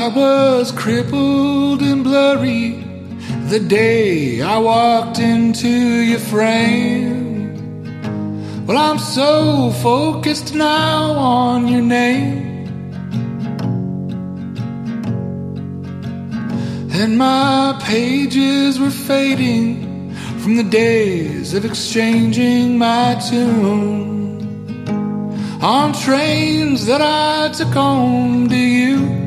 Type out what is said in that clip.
I was crippled and blurry the day I walked into your frame. Well, I'm so focused now on your name, and my pages were fading from the days of exchanging my tune on trains that I took home to you.